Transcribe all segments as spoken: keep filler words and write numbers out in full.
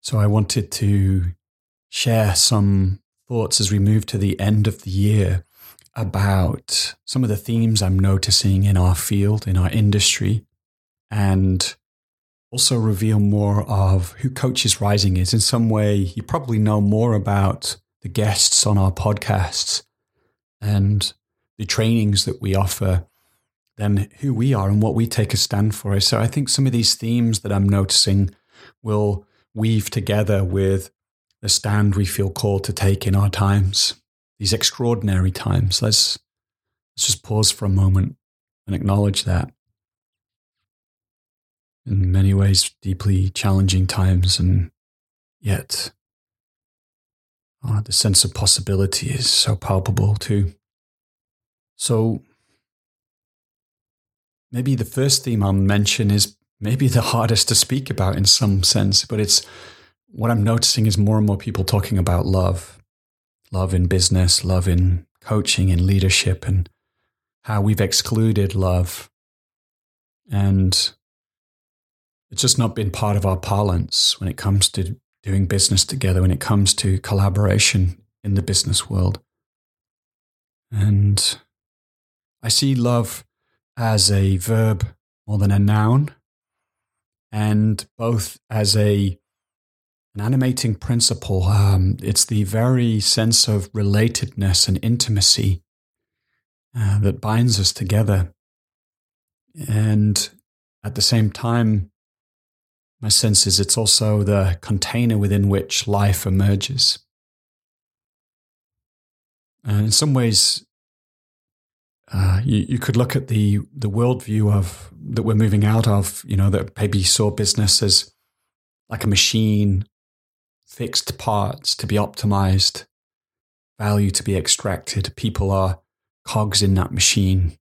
So I wanted to share some thoughts as we move to the end of the year about some of the themes I'm noticing in our field, in our industry, and also reveal more of who Coaches Rising is. In some way, you probably know more about the guests on our podcasts and the trainings that we offer than who we are and what we take a stand for. So I think some of these themes that I'm noticing will weave together with the stand we feel called to take in our times, these extraordinary times. Let's, let's just pause for a moment and acknowledge that. In many ways, deeply challenging times, and yet oh, the sense of possibility is so palpable too. So maybe the first theme I'll mention is maybe the hardest to speak about in some sense, but it's what I'm noticing is more and more people talking about love, love in business, love in coaching and leadership, and how we've excluded love. And it's just not been part of our parlance when it comes to doing business together, when it comes to collaboration in the business world. And I see love as a verb more than a noun, and both as a an animating principle. Um, it's the very sense of relatedness and intimacy uh, that binds us together. And at the same time, my sense is it's also the container within which life emerges. And in some ways, uh, you, you could look at the the worldview of that we're moving out of, you know, that maybe saw business as like a machine, fixed parts to be optimized, value to be extracted. People are cogs in that machine.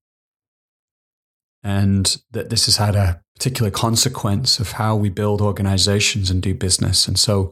And that this has had a particular consequence of how we build organizations and do business. And so,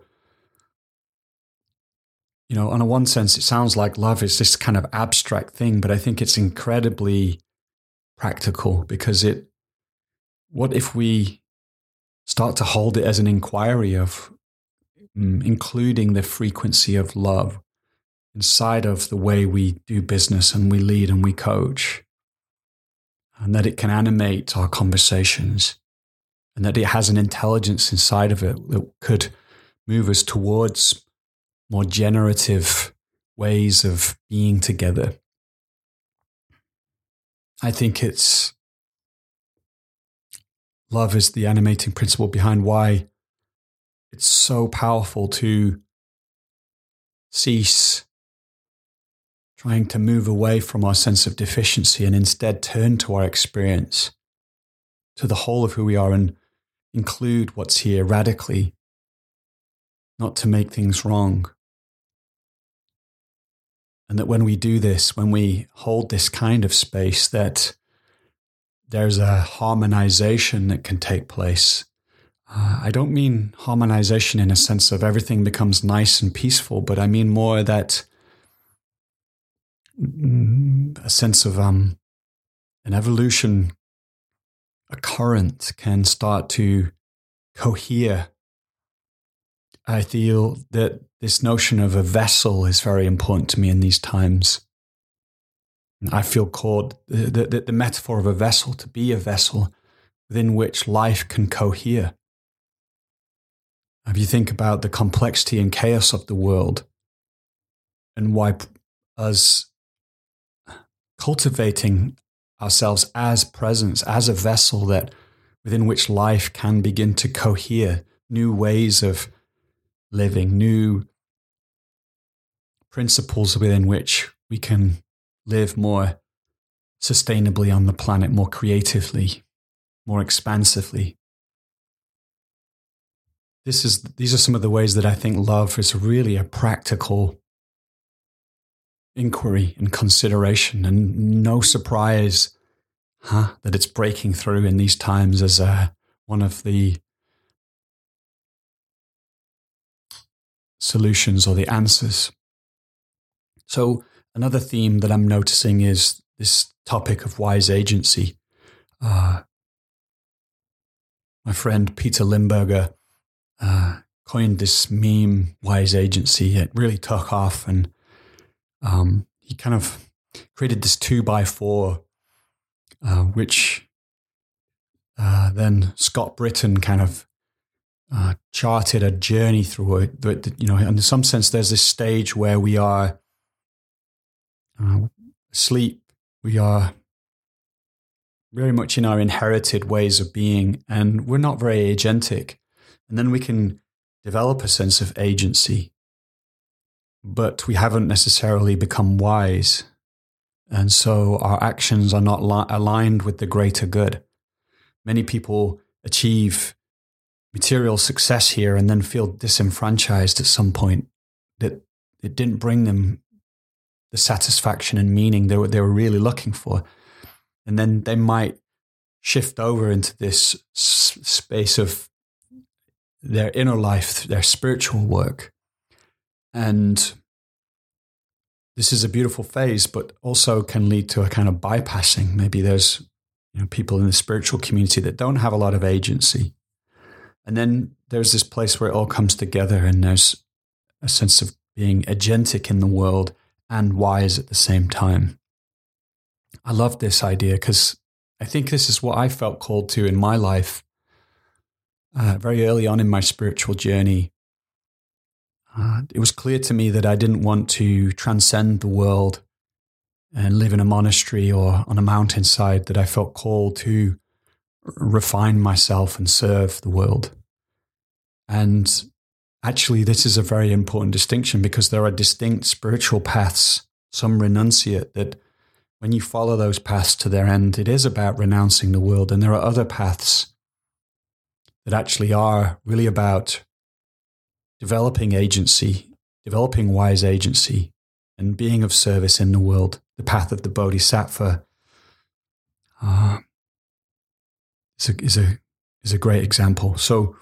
you know, on a one sense, it sounds like love is this kind of abstract thing, but I think it's incredibly practical, because it, what if we start to hold it as an inquiry of um, including the frequency of love inside of the way we do business and we lead and we coach, and that it can animate our conversations, and that it has an intelligence inside of it that could move us towards more generative ways of being together. I think it's love is the animating principle behind why it's so powerful to cease trying to move away from our sense of deficiency and instead turn to our experience, to the whole of who we are, and include what's here radically, not to make things wrong. And that when we do this, when we hold this kind of space, that there's a harmonization that can take place. Uh, I don't mean harmonization in a sense of everything becomes nice and peaceful, but I mean more that a sense of um, an evolution, a current can start to cohere. I feel that this notion of a vessel is very important to me in these times. I feel called, the, the, the metaphor of a vessel, to be a vessel within which life can cohere. If you think about the complexity and chaos of the world, and why us cultivating ourselves as presence, as a vessel that within which life can begin to cohere, new ways of living, new principles within which we can live more sustainably on the planet, more creatively, more expansively. This is, these are some of the ways that I think love is really a practical inquiry and consideration, and no surprise huh, that it's breaking through in these times as a, one of the solutions or the answers. So another theme that I'm noticing is this topic of wise agency. Uh, my friend Peter Limberger uh, coined this meme, wise agency. It really took off, and um, he kind of created this two by four, uh, which uh, then Scott Britton kind of uh, charted a journey through it. That, you know, in some sense, there's this stage where we are uh, asleep, we are very much in our inherited ways of being, and we're not very agentic. And then we can develop a sense of agency, but we haven't necessarily become wise. And so our actions are not li- aligned with the greater good. Many people achieve material success here and then feel disenfranchised at some point, that it didn't bring them the satisfaction and meaning they were, they were really looking for. And then they might shift over into this s- space of their inner life, their spiritual work. And this is a beautiful phase, but also can lead to a kind of bypassing. Maybe there's, you know, people in the spiritual community that don't have a lot of agency. And then there's this place where it all comes together, and there's a sense of being agentic in the world and wise at the same time. I love this idea because I think this is what I felt called to in my life. Uh, very early on in my spiritual journey, uh, it was clear to me that I didn't want to transcend the world and live in a monastery or on a mountainside, that I felt called to refine myself and serve the world. And actually, this is a very important distinction, because there are distinct spiritual paths, some renunciate, that when you follow those paths to their end, it is about renouncing the world. And there are other paths that actually are really about developing agency, developing wise agency, and being of service in the world. The path of the Bodhisattva uh, is, a, is, a, is a great example. So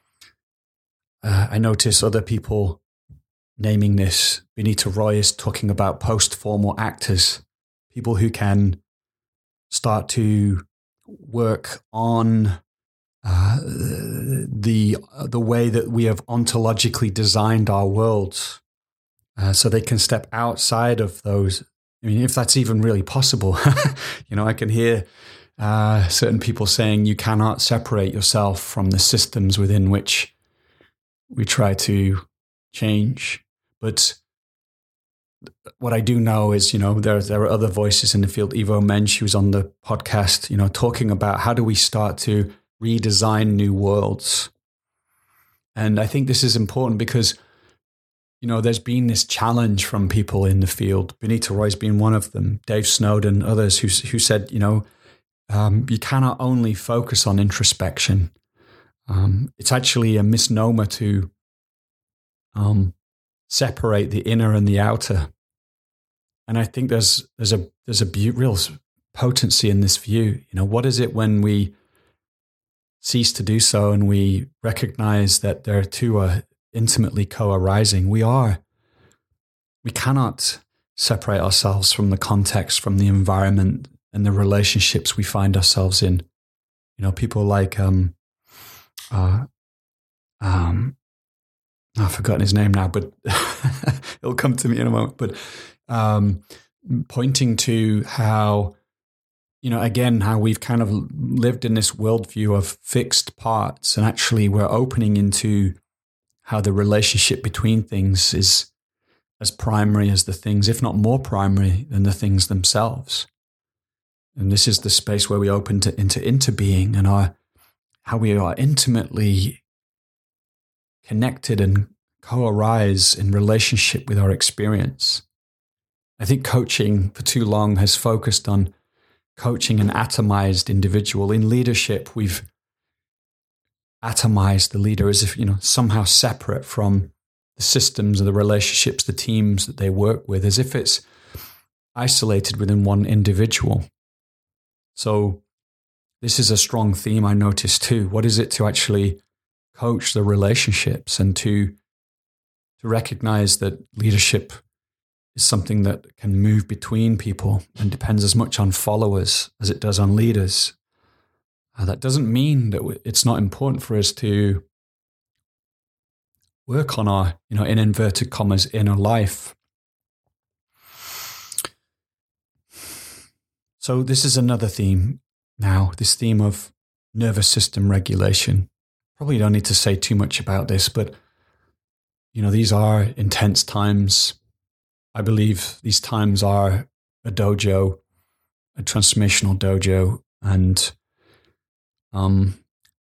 uh, I notice other people naming this. Benita Roy is talking about post-formal actors, people who can start to work on Uh, the the way that we have ontologically designed our worlds, uh, so they can step outside of those. I mean, if that's even really possible. You know, I can hear uh, certain people saying you cannot separate yourself from the systems within which we try to change. But what I do know is, you know, there there are other voices in the field. Ivo Mensch, who's on the podcast, you know, talking about how do we start to redesign new worlds. And I think this is important because, you know, there's been this challenge from people in the field. Benita Roy's been one of them, Dave Snowden, others who, who said, you know, um, you cannot only focus on introspection. Um, it's actually a misnomer to um, separate the inner and the outer. And I think there's there's a there's a be- real potency in this view. You know, what is it when we cease to do so and we recognize that there two are intimately co-arising? We are. We cannot separate ourselves from the context, from the environment and the relationships we find ourselves in. You know, people like, um, uh, um, I've forgotten his name now, but it'll come to me in a moment. But um, pointing to how, you know, again, how we've kind of lived in this worldview of fixed parts, and actually we're opening into how the relationship between things is as primary as the things, if not more primary than the things themselves. And this is the space where we open to, into interbeing and our, how we are intimately connected and co-arise in relationship with our experience. I think coaching for too long has focused on coaching an atomized individual. In leadership, we've atomized the leader as if, you know, somehow separate from the systems and the relationships, the teams that they work with, as if it's isolated within one individual. So this is a strong theme I noticed too. What is it to actually coach the relationships and to to recognize that leadership is something that can move between people and depends as much on followers as it does on leaders. Uh, that doesn't mean that it's not important for us to work on our, you know, in inverted commas, inner life. So this is another theme now, this theme of nervous system regulation. Probably don't need to say too much about this, but, you know, these are intense times. I believe these times are a dojo, a transformational dojo, and um,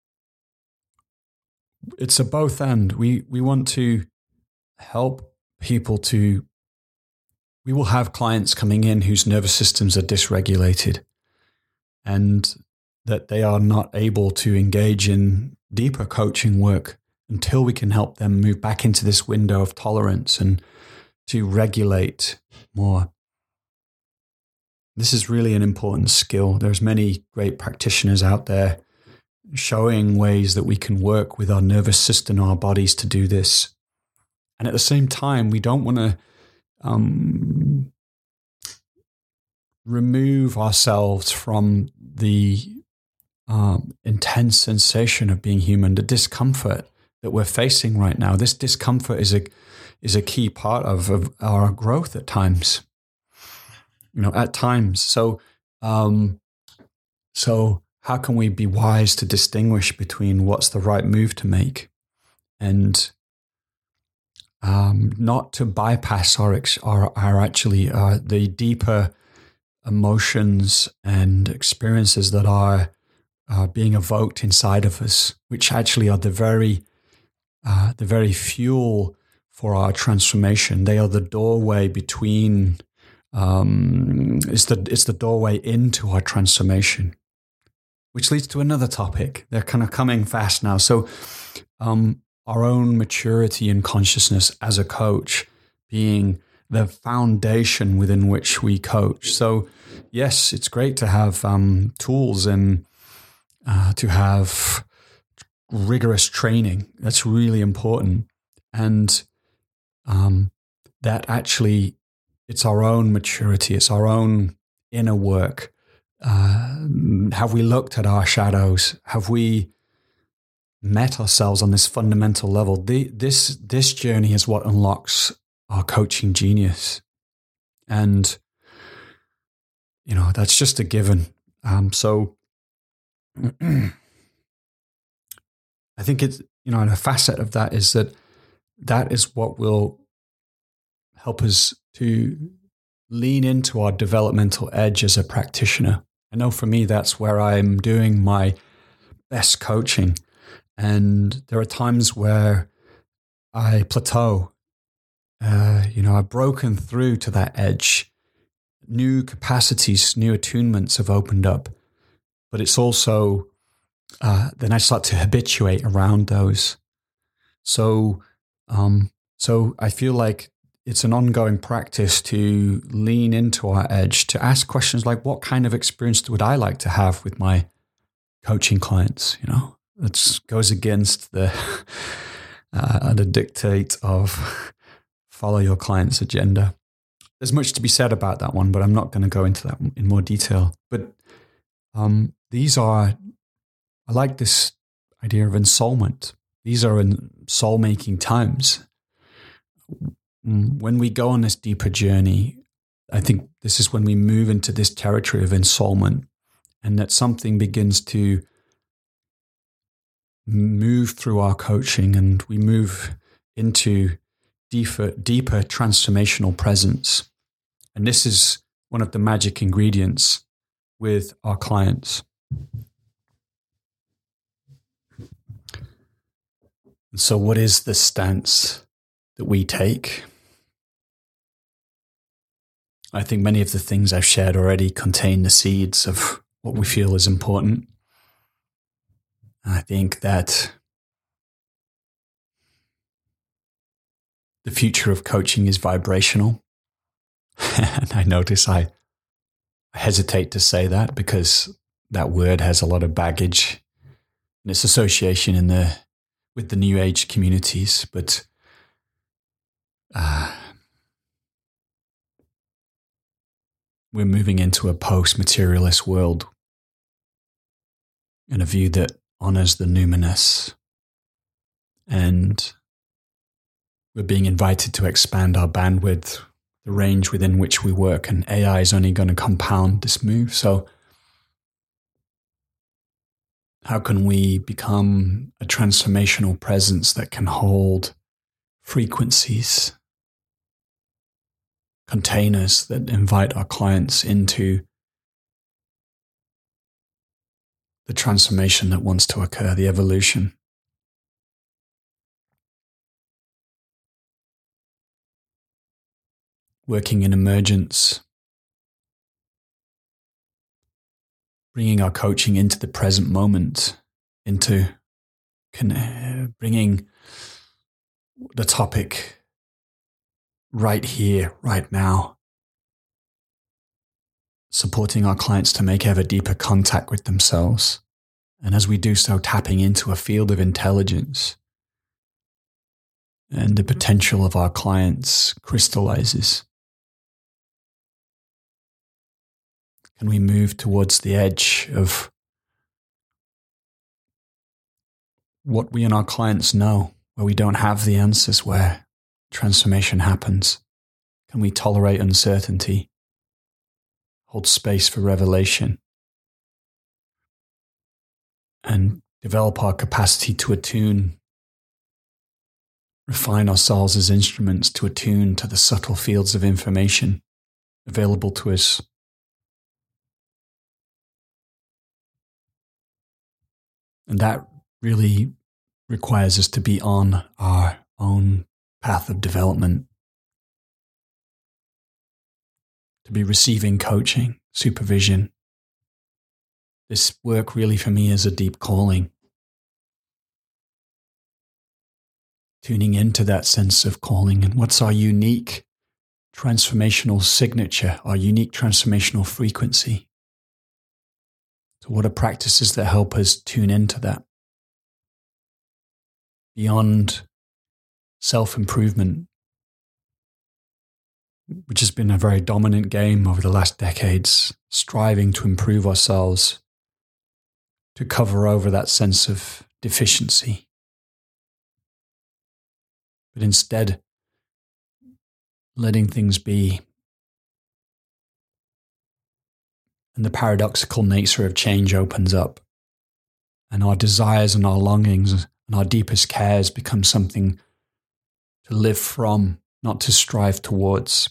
it's a both end. We we want to help people to, we will have clients coming in whose nervous systems are dysregulated and that they are not able to engage in deeper coaching work until we can help them move back into this window of tolerance and to regulate more. This is really an important skill. There's many great practitioners out there showing ways that we can work with our nervous system, our bodies to do this. And at the same time, we don't want to um, remove ourselves from the um, intense sensation of being human, the discomfort that we're facing right now. This discomfort is a is a key part of, of our growth at times. You know, at times. So, um, so how can we be wise to distinguish between what's the right move to make and um, not to bypass our our, our actually uh, the deeper emotions and experiences that are uh, being evoked inside of us, which actually are the very uh, the very fuel for our transformation. They are the doorway between. Um, it's the it's the doorway into our transformation, which leads to another topic. They're kind of coming fast now. So, um, our own maturity and consciousness as a coach being the foundation within which we coach. So, yes, it's great to have um, tools and uh, to have rigorous training. That's really important, and um, that actually. It's our own maturity. It's our own inner work. Uh, have we looked at our shadows? Have we met ourselves on this fundamental level? The, this this journey is what unlocks our coaching genius, and you know that's just a given. Um, so I think it's you know, and a facet of that is that that is what will help us to lean into our developmental edge as a practitioner. I know for me, that's where I'm doing my best coaching. And there are times where I plateau. Uh, you know, I've broken through to that edge. New capacities, new attunements have opened up. But it's also, uh, then I start to habituate around those. So, um, so I feel like it's an ongoing practice to lean into our edge, to ask questions like, what kind of experience would I like to have with my coaching clients? You know, that goes against the, uh, the dictate of follow your client's agenda. There's much to be said about that one, but I'm not going to go into that in more detail. But um, these are, I like this idea of ensoulment. These are in soul-making times. When we go on this deeper journey, I think this is when we move into this territory of ensoulment, and that something begins to move through our coaching and we move into deeper, deeper transformational presence. And this is one of the magic ingredients with our clients. So what is the stance that we take? I think many of the things I've shared already contain the seeds of what we feel is important. I think that the future of coaching is vibrational. And I notice I, I hesitate to say that because that word has a lot of baggage and its association in the with the New Age communities. But uh, we're moving into a post-materialist world and a view that honors the numinous and We're being invited to expand our bandwidth, the range within which we work, and A I is only going to compound this move. So how can we become a transformational presence that can hold frequencies, containers that invite our clients into the transformation that wants to occur, the evolution? Working in emergence, bringing our coaching into the present moment, into can, bringing the topic right here, right now, supporting our clients to make ever deeper contact with themselves. And as we do so, tapping into a field of intelligence, and the potential of our clients crystallizes. Can we move towards the edge of what we and our clients know, where we don't have the answers, where transformation happens? Can we tolerate uncertainty, hold space for revelation, and develop our capacity to attune, refine ourselves as instruments to attune to the subtle fields of information available to us? And that really requires us to be on our own path of development, to be receiving coaching, supervision. This work really for me is a deep calling. Tuning into that sense of calling, and what's our unique transformational signature, our unique transformational frequency. So what are practices that help us tune into that? Beyond self-improvement, which has been a very dominant game over the last decades, striving to improve ourselves, to cover over that sense of deficiency. But instead, letting things be. And the paradoxical nature of change opens up. And our desires and our longings and our deepest cares become something to live from, not to strive towards.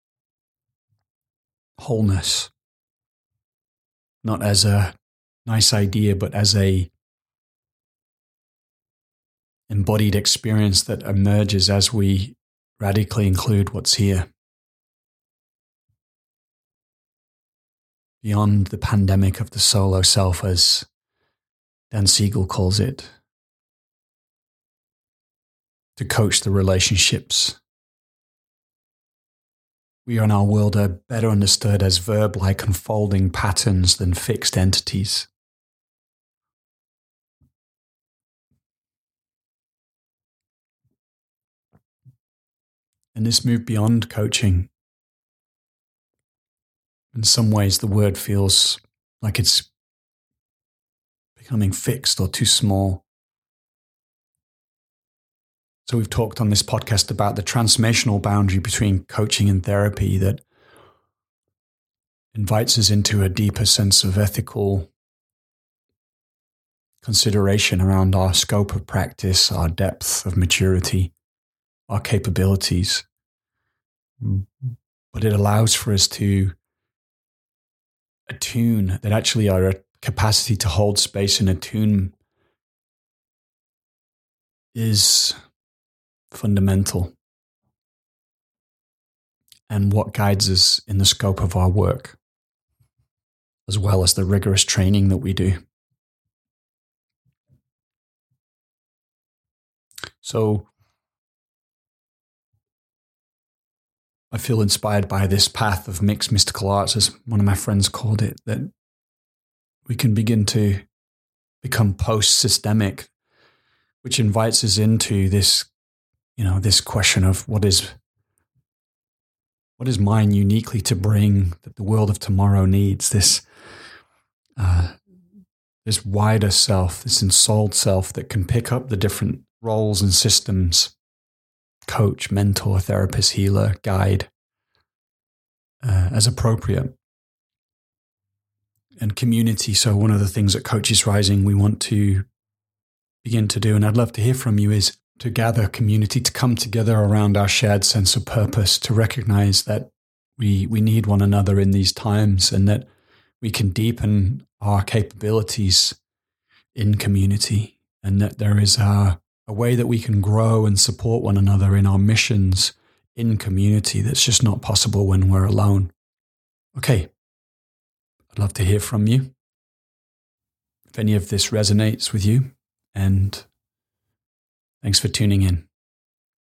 Wholeness. Not as a nice idea, but as a embodied experience that emerges as we radically include what's here. Beyond the pandemic of the solo self, as Dan Siegel calls it, to coach the relationships. We in our world are better understood as verb-like unfolding patterns than fixed entities. And this move beyond coaching, in some ways the word feels like it's becoming fixed or too small. So we've talked on this podcast about the transformational boundary between coaching and therapy that invites us into a deeper sense of ethical consideration around our scope of practice, our depth of maturity, our capabilities. But it allows for us to attune, that actually our capacity to hold space and attune is fundamental, and what guides us in the scope of our work, as well as the rigorous training that we do. So I feel inspired by this path of mixed mystical arts, as one of my friends called it, that we can begin to become post-systemic, which invites us into this, you know, this question of what is what is mine uniquely to bring that the world of tomorrow needs, this uh, this wider self, this ensouled self that can pick up the different roles and systems coach, mentor, therapist, healer, guide uh, as appropriate. And community. So one of the things at Coaches Rising we want to begin to do, and I'd love to hear from you, is to gather community, to come together around our shared sense of purpose, to recognize that we we need one another in these times, and that we can deepen our capabilities in community, and that there is a, a way that we can grow and support one another in our missions in community that's just not possible when we're alone. Okay. I'd love to hear from you if any of this resonates with you, and thanks for tuning in.